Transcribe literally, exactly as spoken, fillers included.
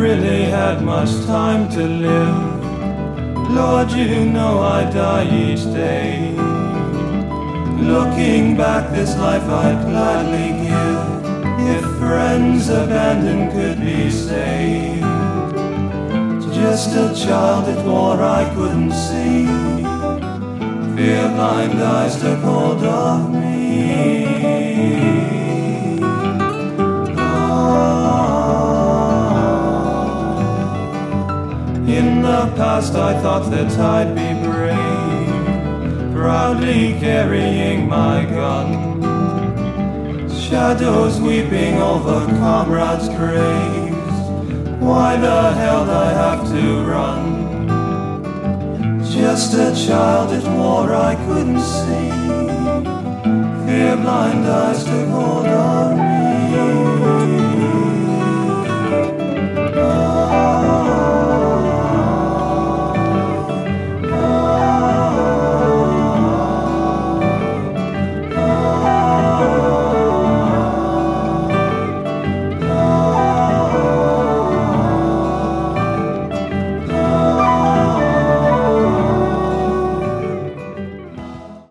really had much time to live. Lord, you know I die each day. Looking back, this life I'd gladly give, if friends abandoned could be saved. Just a child at war I couldn't see, fear blind eyes took hold of me. In the past I thought that I'd be brave, proudly carrying my gun, shadows weeping over comrades' graves. Why the hell did I have to run? Just a child at war I couldn't see, fear blind eyes took hold